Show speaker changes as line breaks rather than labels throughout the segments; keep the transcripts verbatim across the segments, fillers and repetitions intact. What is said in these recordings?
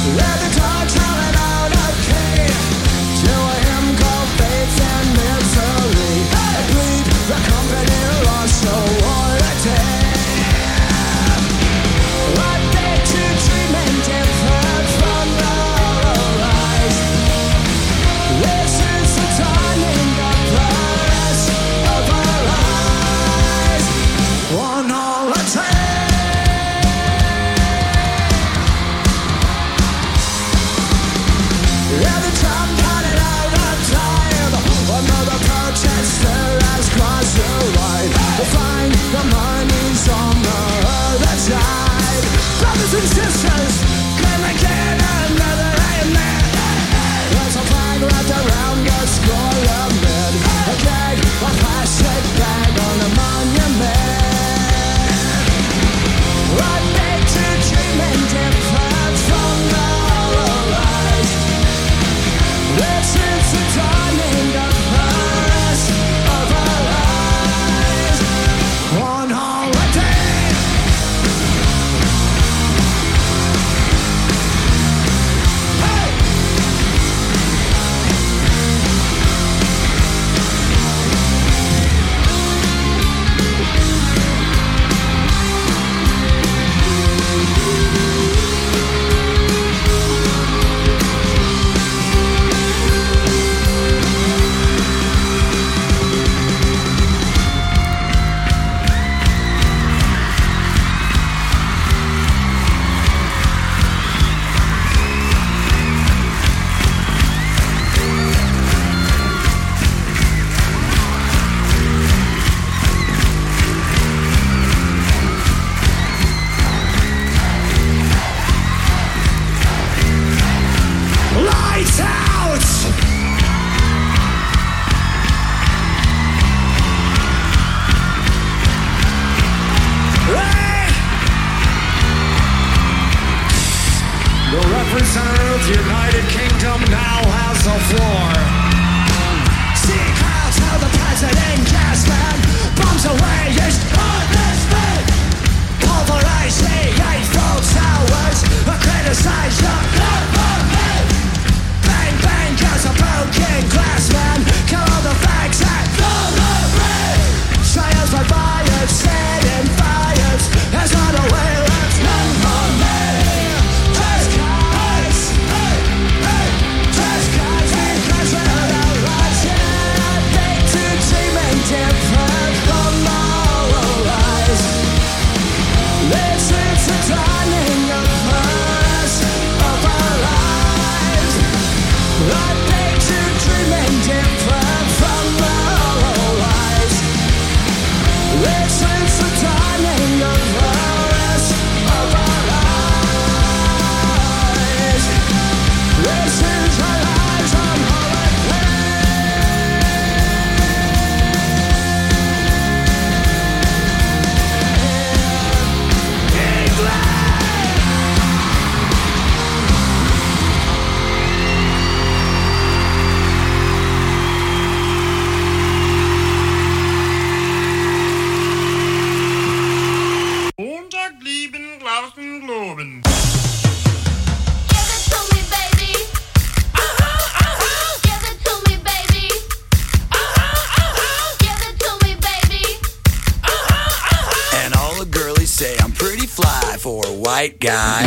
white guy.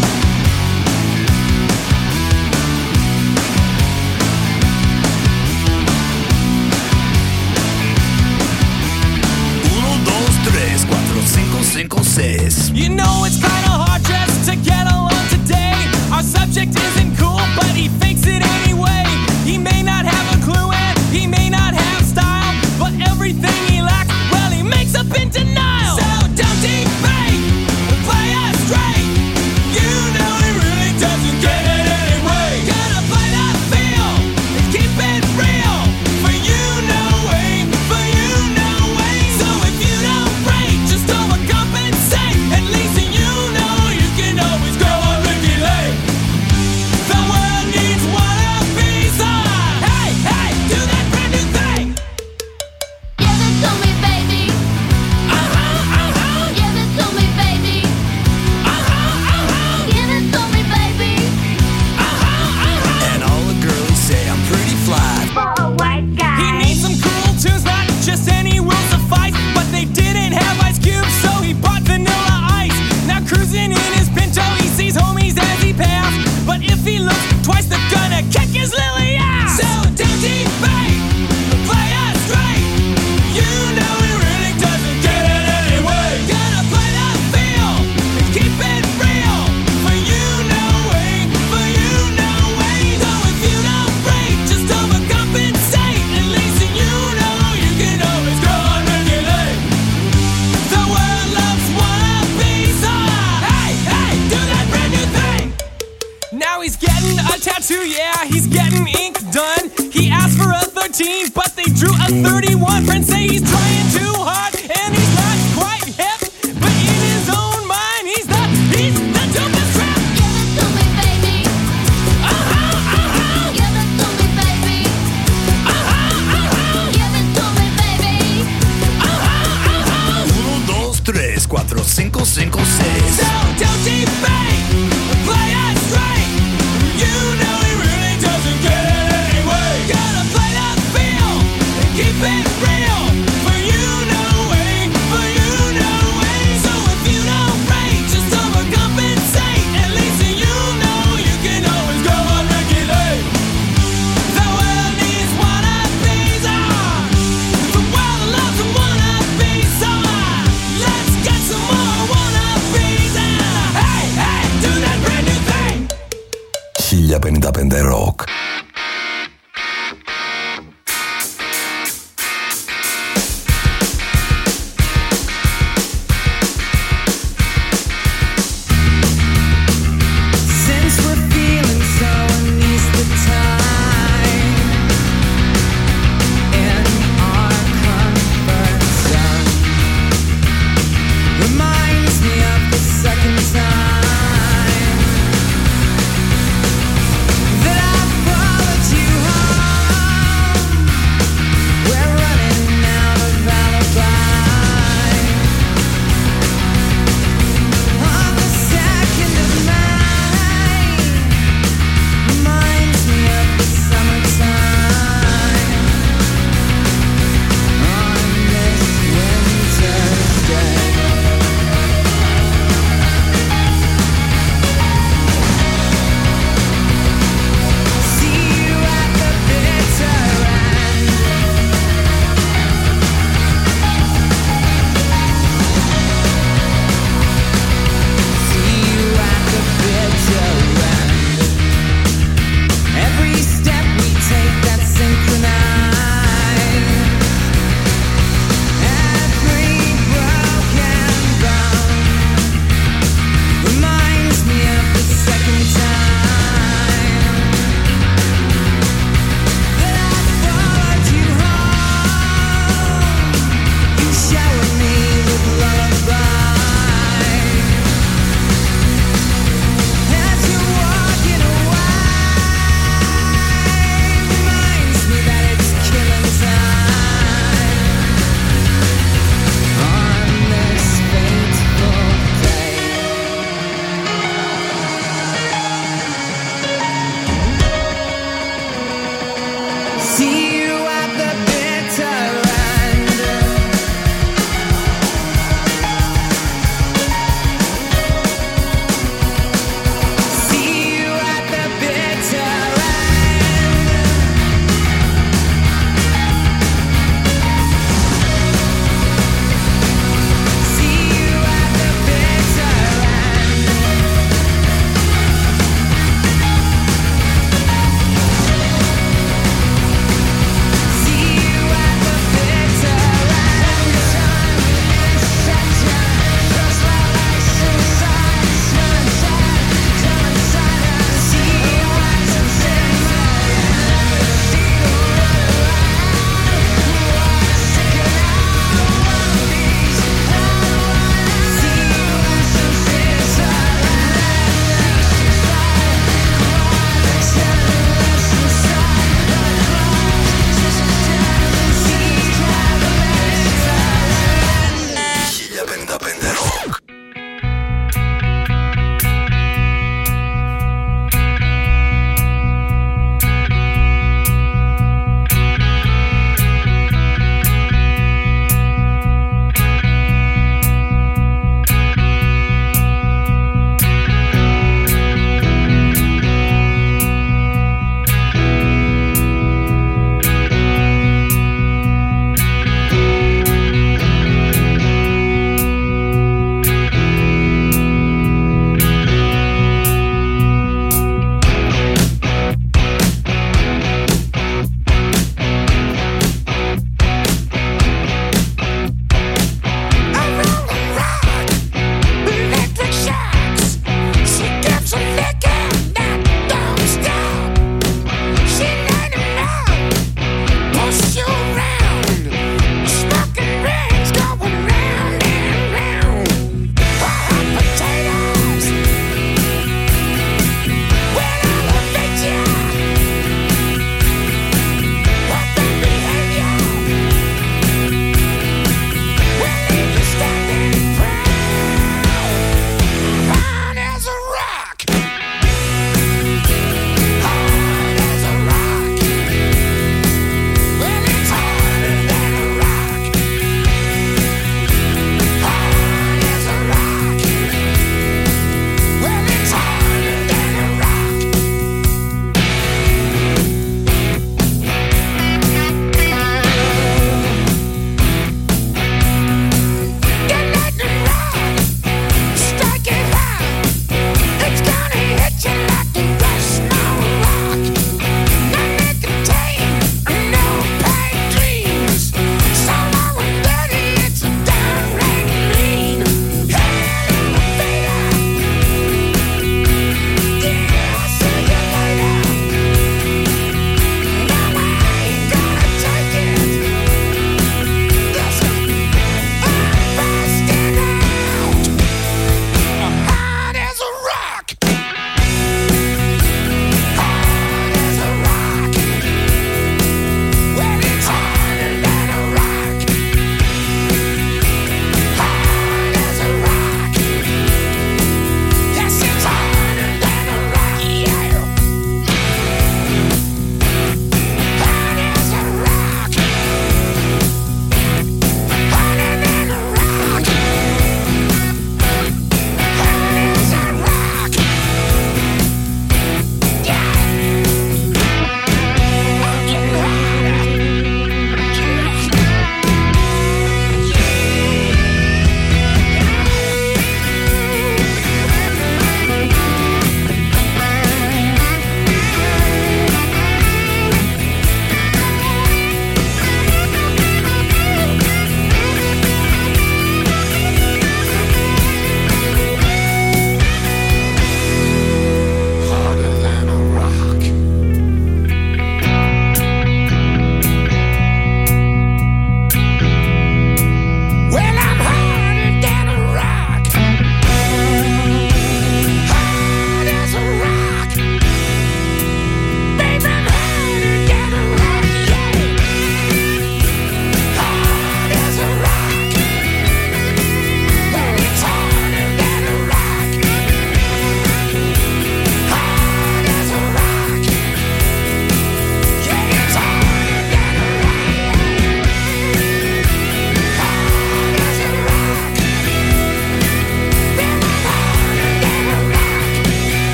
Uno, dos, tres, cuatro, cinco, cinco, seis.
You know it's kinda hard just to get along today. Our subject isn't cool, but he fakes it anyway. He may not have a clue and he may not have style, but everything he lacks, well, he makes up in denial. So don't debate, play us straight. he's getting a tattoo, yeah, he's getting ink done. He asked for a thirteen, but they drew a thirty-one. Friends say he's trying too hard, and he's not quite hip. But in his own mind, he's the, he's the dopest trap.
Give it to me, baby.
Uh-huh, uh-huh.
Give it to me, baby.
Uh-huh, uh-huh.
Give it to me, baby.
Uh-huh, uh-huh.
uno, dos, tres, cuatro, cinco, cinco, seis.
So don't you fake, play it straight. You know he really doesn't get it anyway. Gotta play that field and keep it real. For you know way, for you know way. So if you don't rate, just overcompensate. At least you know you can always go on regulate. The world needs wannabes, ah. The world loves a wannabe, so ah, let's get some more wannabes, ah. Hey, hey, do that brand new thing.
χίλια πενήντα πέντε Rock.
Since we're feeling so uneasy the time in our comfort zone reminds me of the second time that I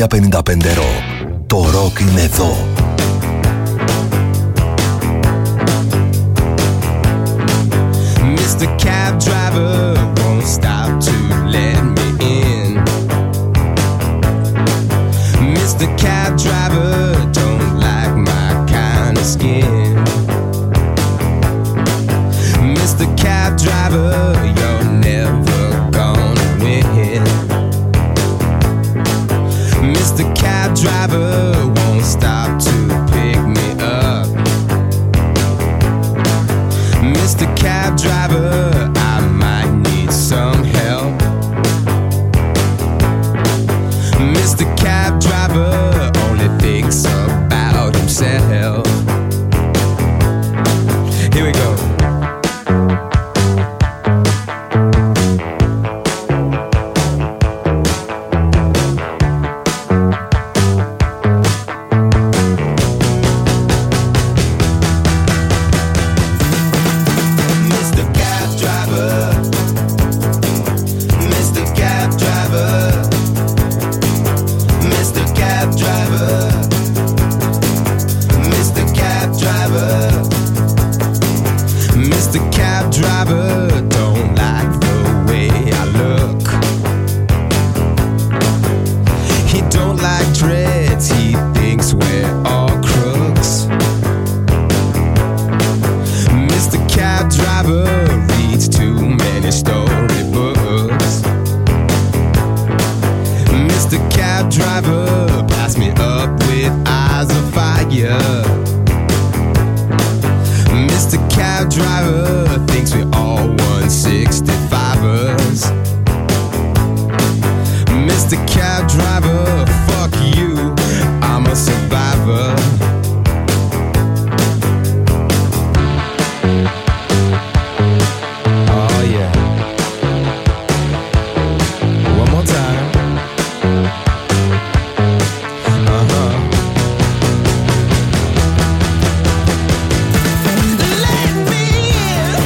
χίλια πενήντα πέντε Rock. Το ροκ είναι εδώ.
Mister Cab Driver won't stop to let me in. Mister Cab Driver don't like my kind of skin. Mister Cab Driver, you're never gonna win. Mister Cab Driver won't stop to pick me up. Mister Cab Driver, I might need some help. Mister Cab Driver only thinks about himself. Here we go.
Let me in.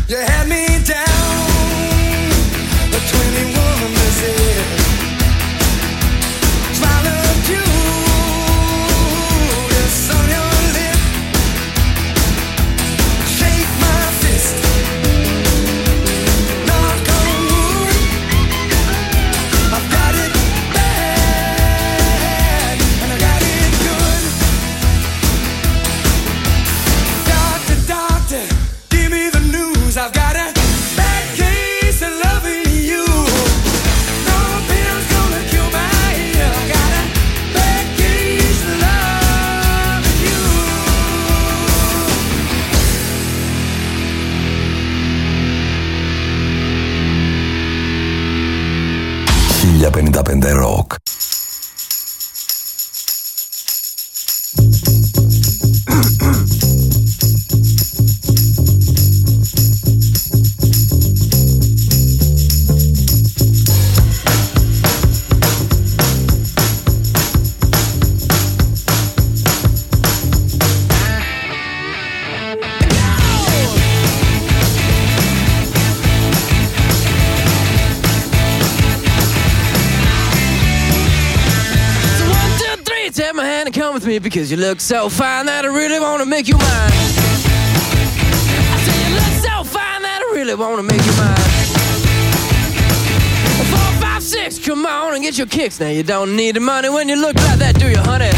You had me down, the twenty-one visit. Smile of you, yes, on your lip. Shake my fist, knock on wood. I've got it bad, and I got it good. Doctor, doctor, give me the news. I've got a bad case of loving you. No pill's gonna cure my ill. I got a bad case of loving you.
χίλια πενήντα πέντε Rock.
So one, two, three, take my hand and come with me because you look so fine that I really wanna make you mine. I say you look so fine that I really wanna make you mine. Four, five, six, come on and get your kicks. Now you don't need the money when you look like that, do you, honey?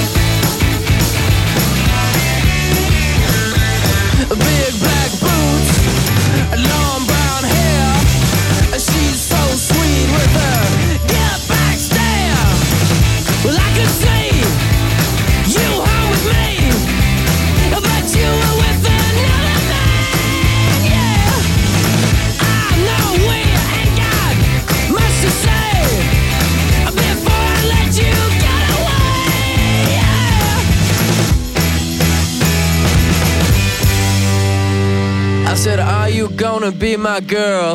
Big black boots, long brown hair. She's so sweet with her get back stare. Well, I could see you home with me, but you were with another man, yeah. I know we ain't got much to say before I let you get away, yeah. I said, are you gonna be my girl?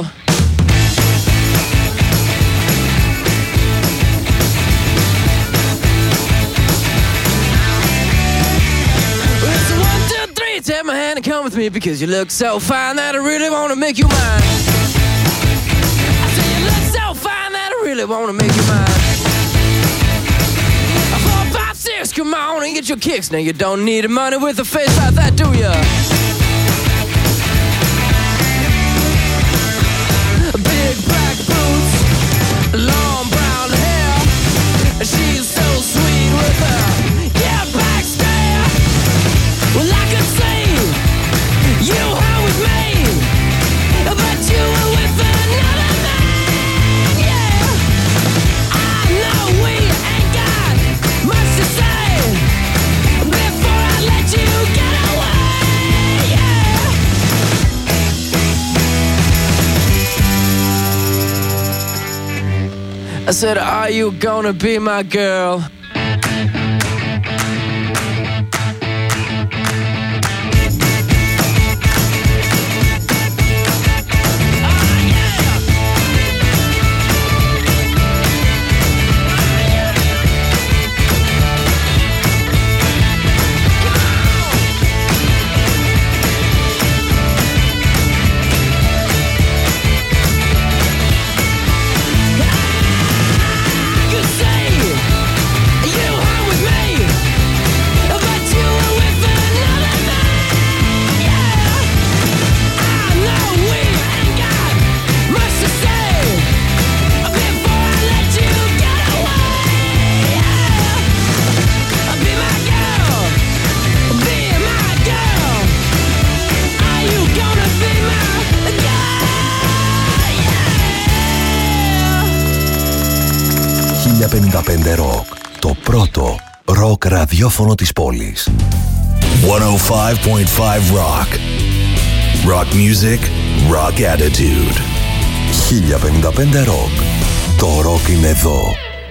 It's one, two, three, take my hand and come with me because you look so fine that I really wanna make you mine. I say you look so fine that I really wanna make you mine. Four, five, six, come on and get your kicks. Now you don't need the money with a face like that, do ya? Big black boots, long brown hair. She's so sweet with her get back stare. Well, I could see you home with me, but you were with another man, yeah. I know we ain't got much to say before I let you get away, yeah. I said, are you gonna be my girl? You say you home with me, but you were with another man, yeah. I know we ain't got much to say before I let you get away, yeah. Be my girl, be my girl. Are you gonna be my girl, yeah.
χίλια πενήντα πέντε Rock. Το πρώτο ροκ ραδιόφωνο της πόλης.
εκατόν πέντε κόμμα πέντε Rock. Rock music, rock attitude.
χίλια πενήντα πέντε Rock. Το ροκ είναι εδώ.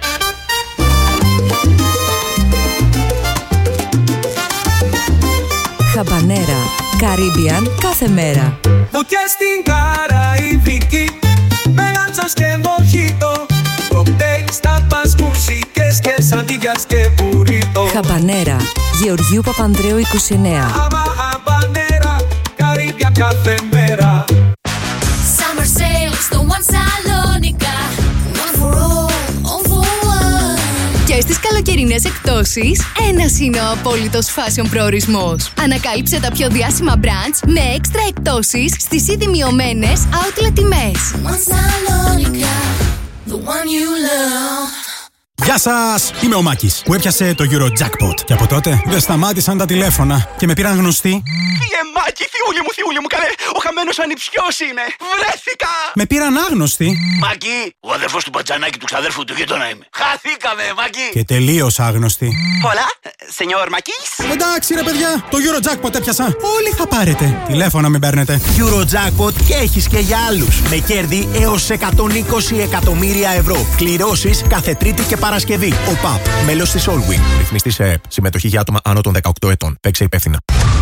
Χαμπανέρα, Caribbean κάθε μέρα.
Φωτιά στην Καραϊβική, με άντσας και μοχίτο. Κοκτέιλ, στάπας, μουσικές και σαντίγιας και μπουρίτο.
Χαμπανέρα, Γεωργίου Παπανδρέου είκοσι εννέα.
Άμα χαμπανέρα, Caribbean κάθε μέρα.
Summer sales, the one Salonika. One for all, all for one.
Και στις καλοκαιρινές εκπτώσεις, ένας είναι ο απόλυτος fashion προορισμός. Ανακάλυψε τα πιο διάσημα brands με έξτρα εκπτώσεις στις ήδη μειωμένες outlet τιμές.
One Salonika, the one you love.
Γεια σας! Είμαι ο Μάκης που έπιασε το Eurojackpot. Και από τότε δεν σταμάτησαν τα τηλέφωνα και με πήραν γνωστοί.
Φύγε Μάκη, θιούλη μου, θιούλη μου, καλέ! Ο χαμένος ανιψιός είμαι! Βρέθηκα!
Με πήραν άγνωστοι.
Μάκη, ο αδερφός του Μπατζανάκη του ξαδέρφου του γείτονα είμαι. Χαθήκαμε, Μάκη!
Και τελείως άγνωστοι.
Hola, señor Μάκης.
Εντάξει ρε παιδιά, το Eurojackpot έπιασα. Όλοι θα πάρετε. Τηλέφωνα μην παίρνετε.
Eurojackpot και έχεις και για άλλους. Με κέρδη έως εκατόν είκοσι εκατομμύρια ευρώ. Κληρώσεις κάθε Τρίτη και Παρασκευή. Ο ΠΑΠ, μέλος της Allwin. Ρυθμιστής σε ΕΕΠ. Συμμετοχή για άτομα άνω των δεκαοκτώ ετών. Παίξε υπεύθυνα.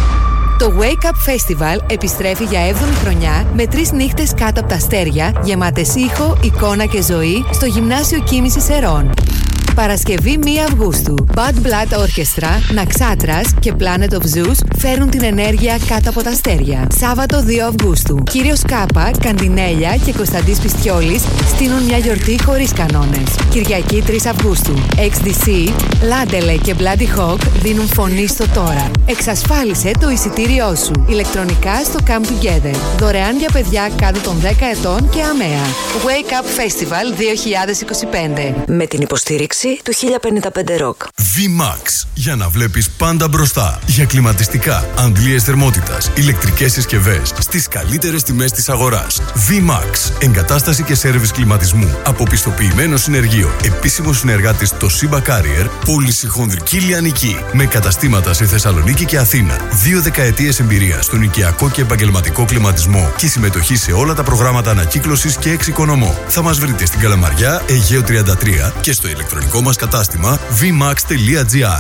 Το Wake Up Festival επιστρέφει για έβδομη χρονιά με τρεις νύχτες κάτω από τα αστέρια, γεμάτες ήχο, εικόνα και ζωή στο Γυμνάσιο Κίνησης Ερών. Παρασκευή πρώτη Αυγούστου. Bad Blood Orchestra, Naxatras και Planet of Zeus φέρνουν την ενέργεια κάτω από τα αστέρια. Σάββατο δύο Αυγούστου. Κύριος Κάπα, Καντινέλια και Κωνσταντής Πιστιόλης στείνουν μια γιορτή χωρίς κανόνες. Κυριακή τρεις Αυγούστου. εξ ντι σι, Λάντελε και Bloody Hawk δίνουν φωνή στο τώρα. Εξασφάλισε το εισιτήριό σου. Ηλεκτρονικά στο Come Together. Δωρεάν για παιδιά κάτω των δέκα ετών και αμαία. Wake Up Festival δύο χιλιάδες είκοσι πέντε.
Με την υποστήριξη του χίλια πενήντα πέντε Rock.
V-Max. Για να βλέπεις πάντα μπροστά. Για κλιματιστικά, αντλίες θερμότητας, ηλεκτρικές συσκευές στις καλύτερες τιμές της αγοράς. V-Max. Εγκατάσταση και σέρβις κλιματισμού. Αποπιστοποιημένο συνεργείο. Επίσημο συνεργάτης το Simba Carrier. Πώληση χονδρική λιανική. Με καταστήματα σε Θεσσαλονίκη και Αθήνα. Δύο δεκαετίες εμπειρία στον οικιακό και επαγγελματικό κλιματισμό και συμμετοχή σε όλα τα προγράμματα ανακύκλωσης και εξοικονομώ. Θα μας βρείτε στην Καλαμαριά, Αιγαίο τριάντα τρία και στο ηλεκτρονικό μας κατάστημα βι μαξ τελεία τζι άρ.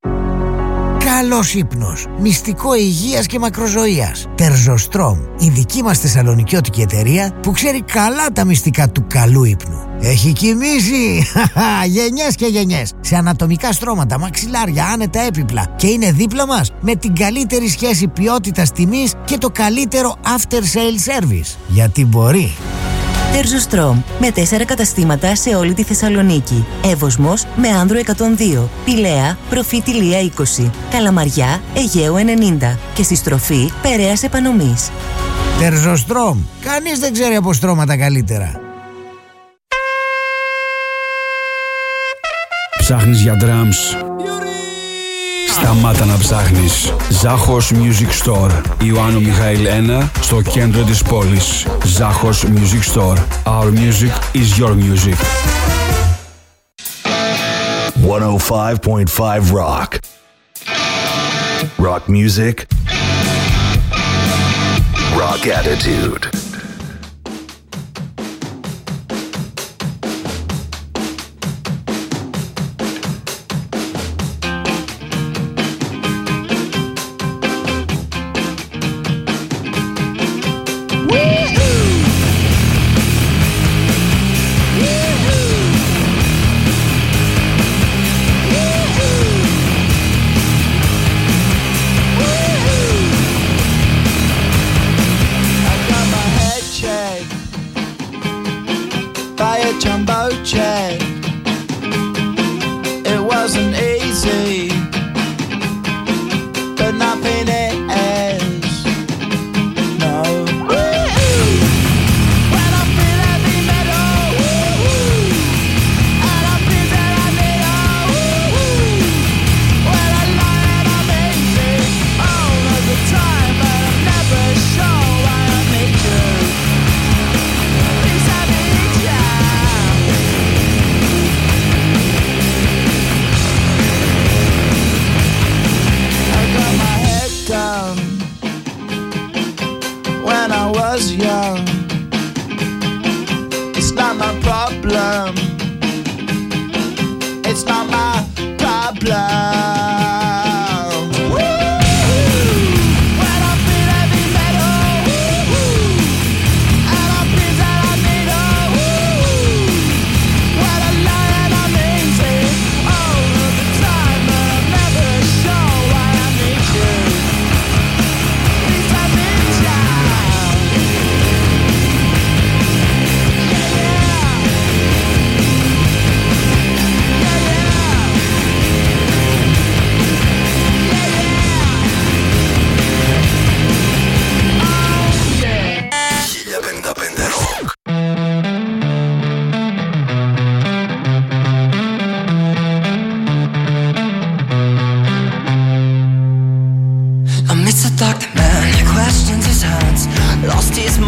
Καλός ύπνος, μυστικό υγείας και μακροζωίας. Τερζοστρόμ, η δική μας θεσσαλονικιώτικη εταιρεία που ξέρει καλά τα μυστικά του καλού ύπνου. Έχει κοιμήσει γενιές και γενιές σε ανατομικά στρώματα, μαξιλάρια, άνετα έπιπλα και είναι δίπλα μας με την καλύτερη σχέση ποιότητας τιμής και το καλύτερο after sale service. Γιατί μπορεί.
Τερζοστρόμ, με τέσσερα καταστήματα σε όλη τη Θεσσαλονίκη. Εύωσμος με Άνδρο εκατόν δύο, Πηλαία, Προφήτη Λία είκοσι, Καλαμαριά, Αιγαίο ενενήντα και στη στροφή Περαίας Επανομής.
Τερζοστρόμ, κανείς δεν ξέρει από στρώματα καλύτερα.
Ψάχνεις για drums? Σταμάτα να ψάχνεις. Ζάχος Music Store. Ιωάννου Μιχαήλ ένα, στο κέντρο της πόλης. Ζάχος Music Store. Our music is your music.
εκατόν πέντε κόμμα πέντε Rock. Rock music. Rock attitude.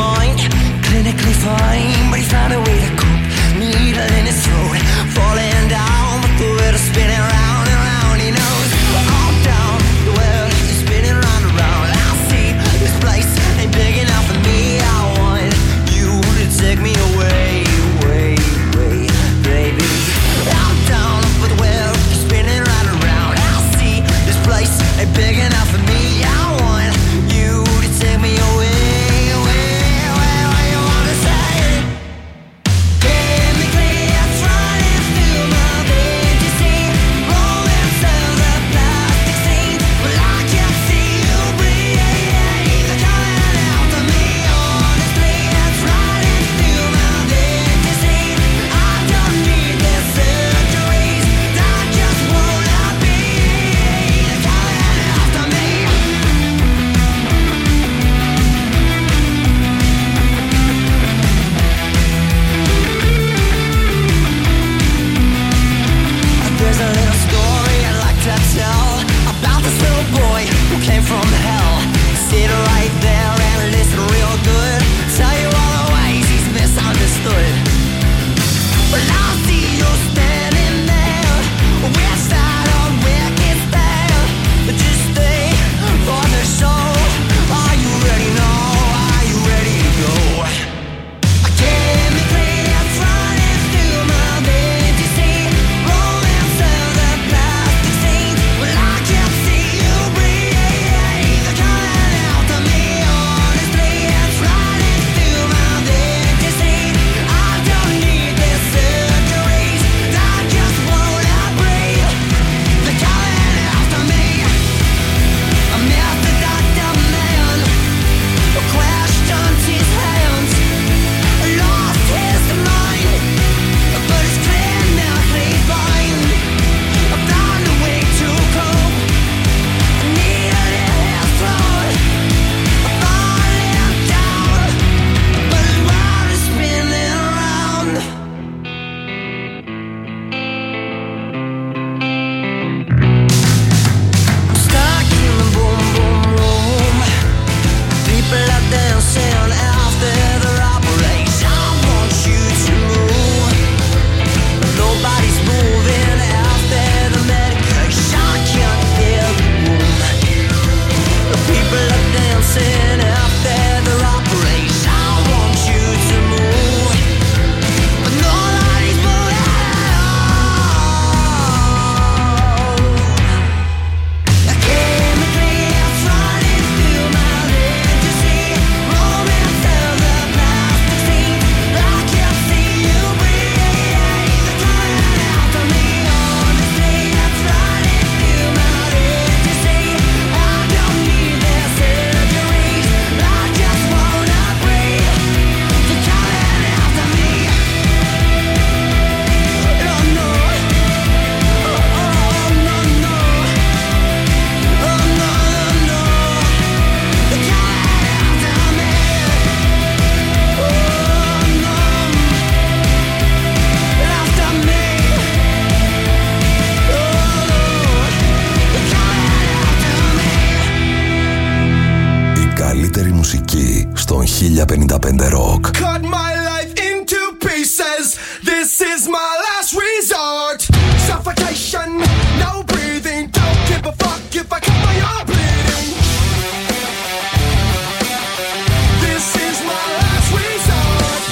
point, clinically fine, but he found a way to cope. Needle in his throat, falling down, but the world is spinning round and round. He knows we're all down, the world is spinning round and round. I see this place ain't big enough for me. I want you to take me away, away, away, baby. I'm down, but the world is spinning round and round. I see this place ain't big enough for me. I want you to take me away.
χίλια πενήντα πέντε Rock.
Cut my life into pieces. This is my last resort. Suffocation, no breathing. Don't give a fuck if I cut my arm bleeding. This is my last resort.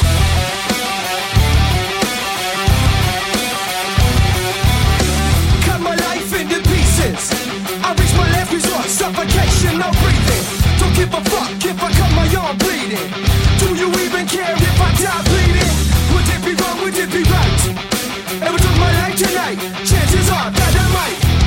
Cut my life into pieces. I reach my last resort. Suffocation, no breathing. Don't give a fuck if I cut my arm bleeding. Do you even care if I die bleeding? Would it be wrong, would it be right? If I took my life tonight, chances are that I might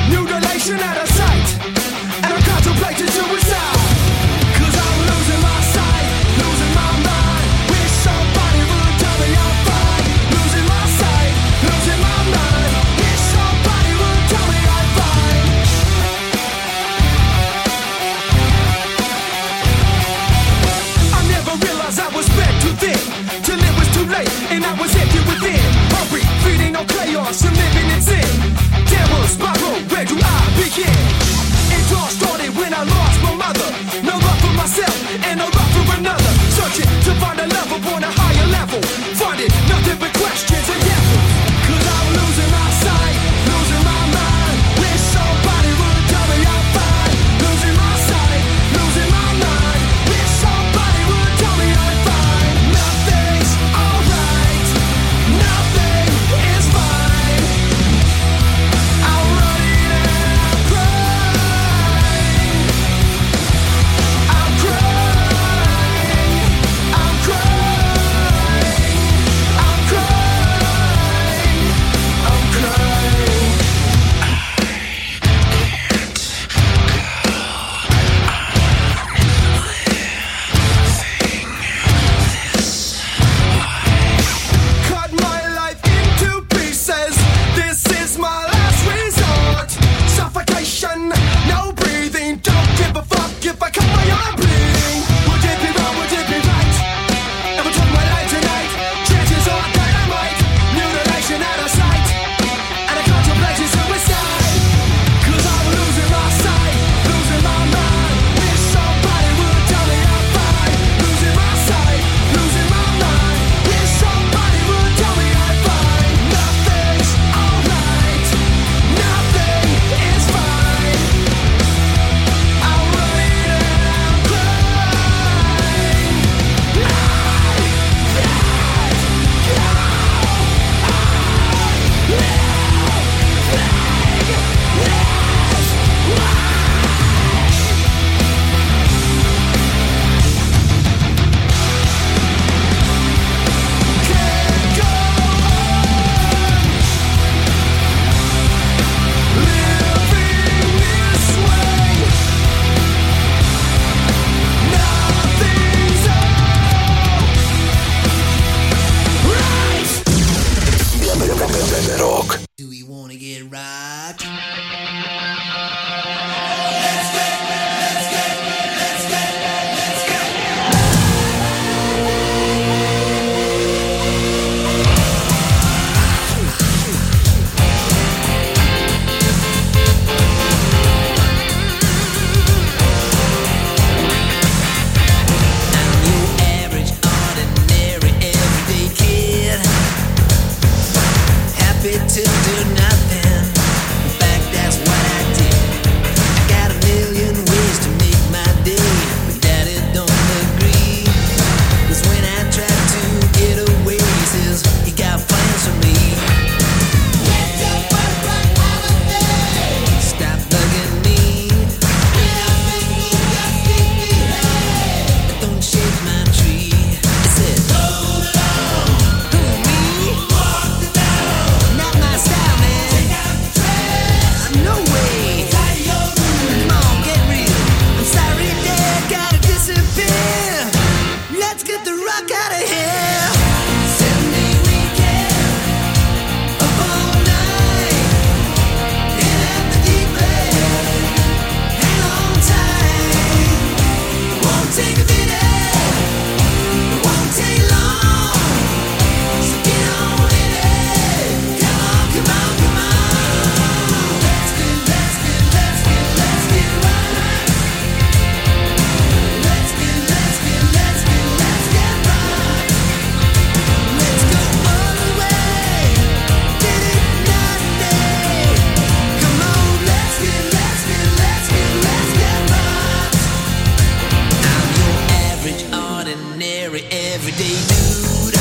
let's get the rock out of here. Seven-day weekend, up all night, in at the deep end, hang on tight. Won't take a minute, won't take long, so get on in it. Come on, come on, come on. Let's get, let's get, let's get, let's get right. Let's get, let's get, let's get, let's get right. Let's go all the way, get it night and day. Come on, let's get, let's get, let's get, let's get right. I'm your average, ordinary, everyday dude,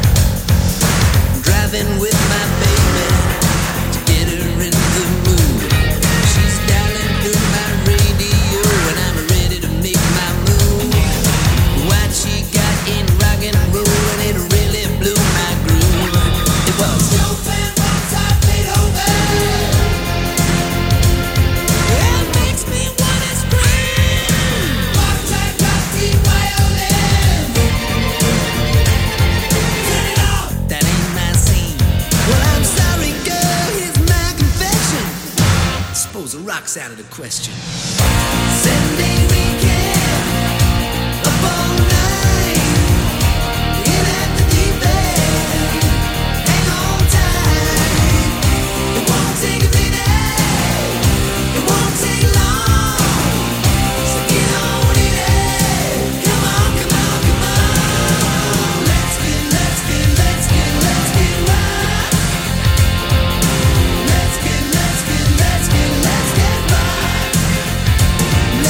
driving with my baby to get her in the mood. She's dialing through my radio and I'm ready to make my move. What she got in rock and roll and it really blew my groove. It was Chopin, Mozart, Beethoven. It makes me wanna scream. Mozart, Rocky, violin. Turn it off. That ain't my scene. Well, I'm sorry, girl. Here's my confession. Suppose the rock's out of the question. Seven-day weekend, up all night, in at the deep end, hang on tight. It won't take a minute, it won't take long, so get on in it. Come on, come on, come on. Let's get, let's get, let's get, let's get right. Let's get, let's get, let's get, let's get right.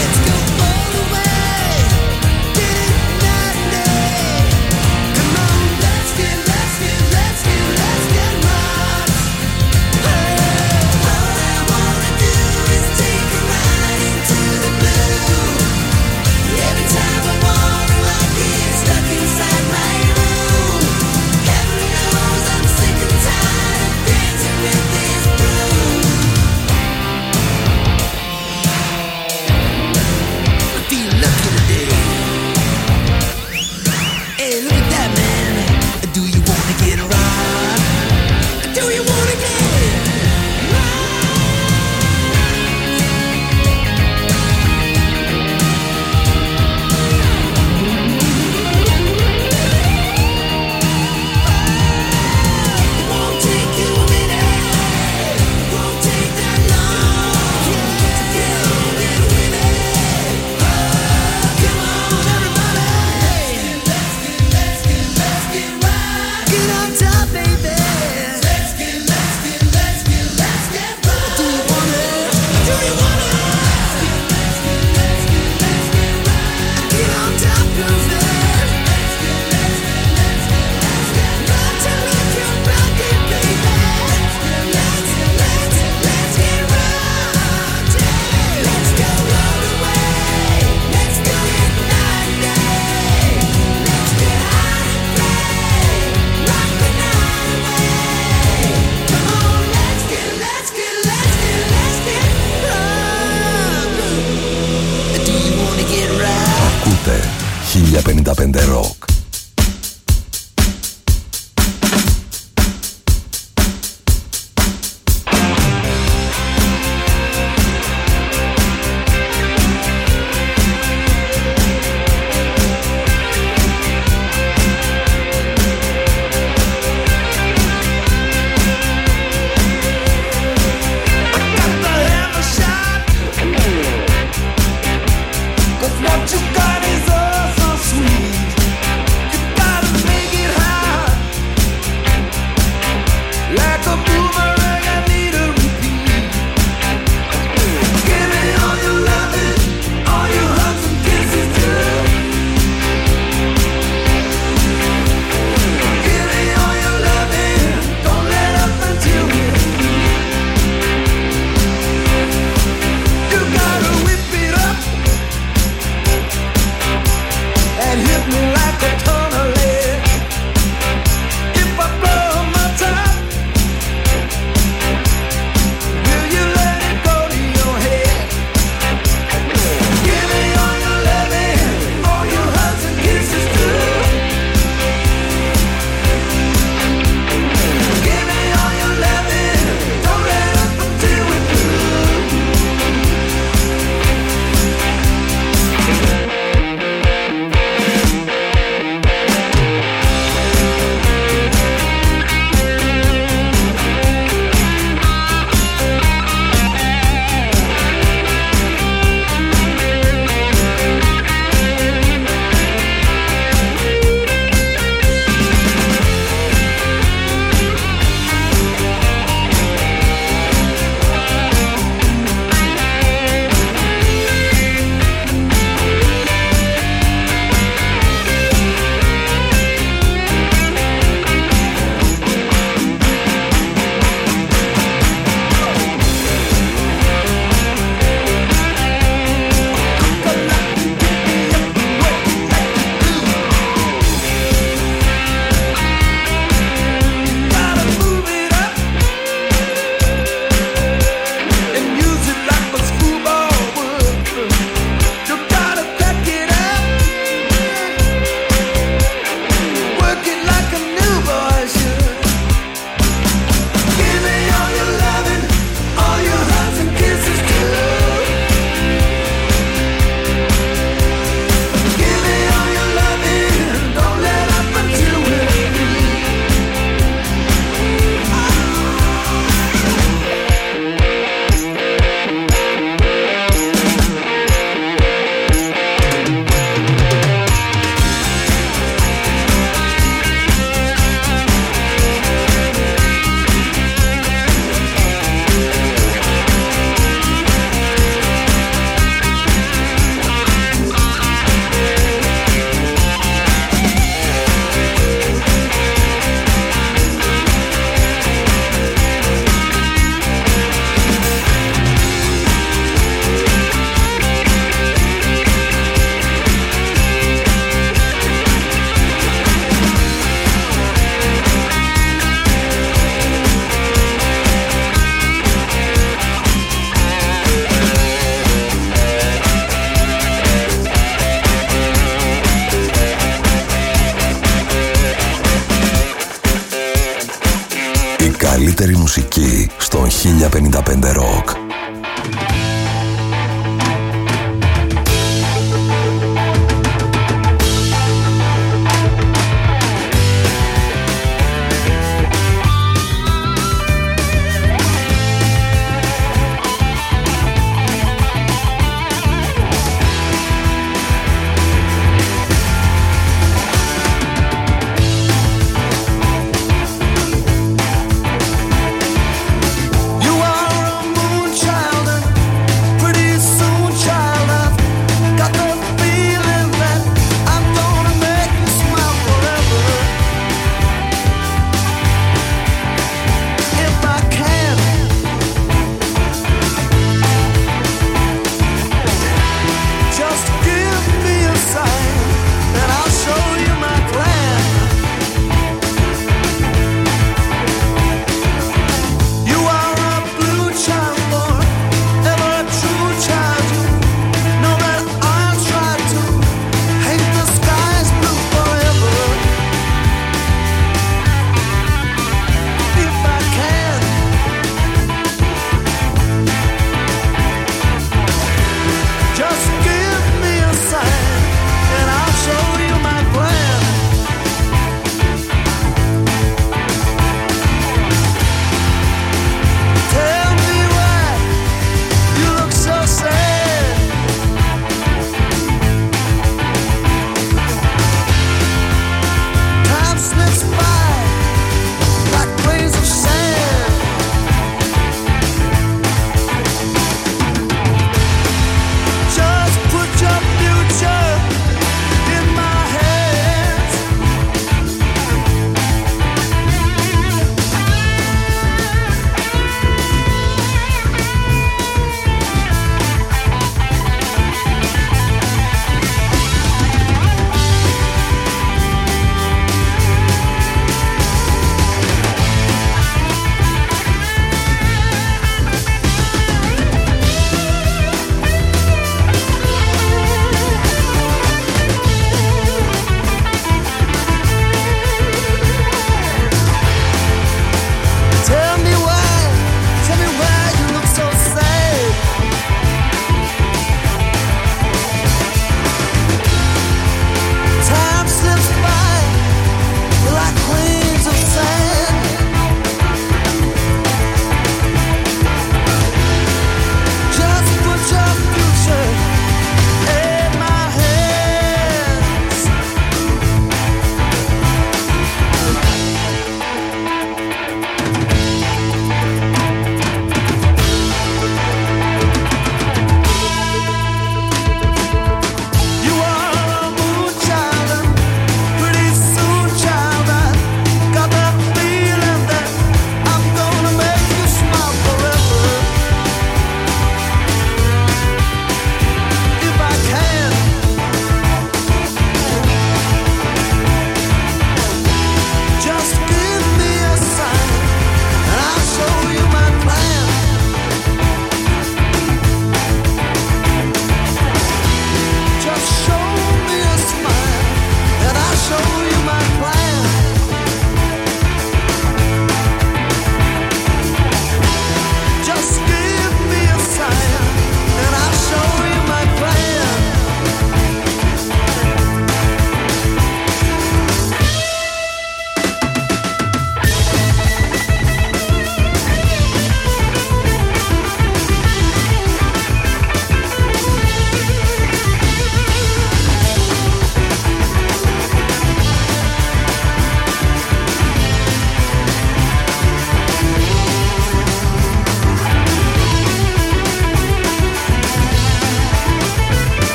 καλύτερη μουσική στον χίλια πενήντα πέντε Rock.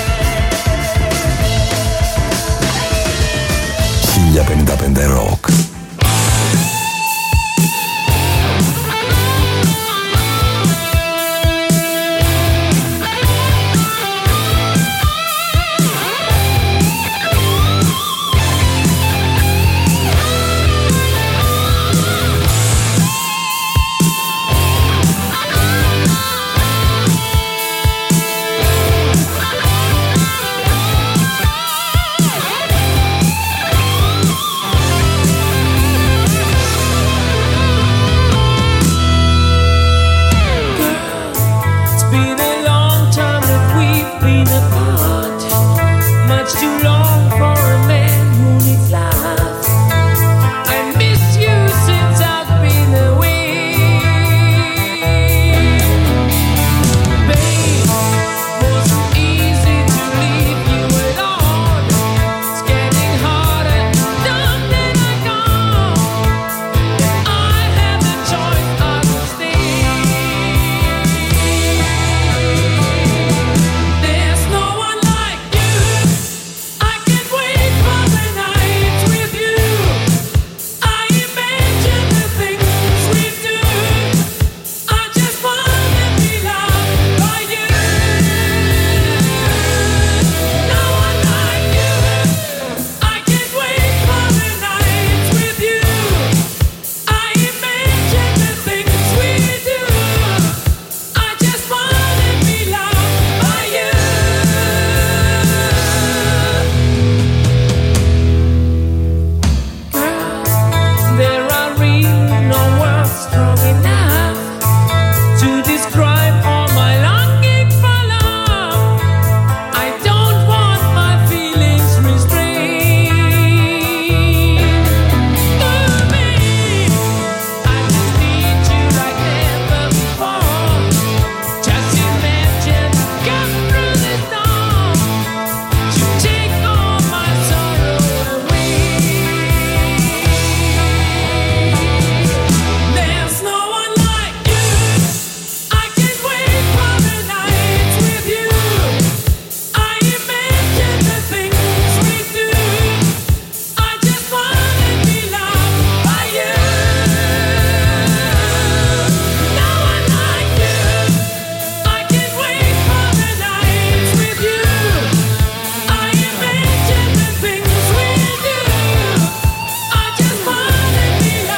χίλια πενήντα πέντε Rock.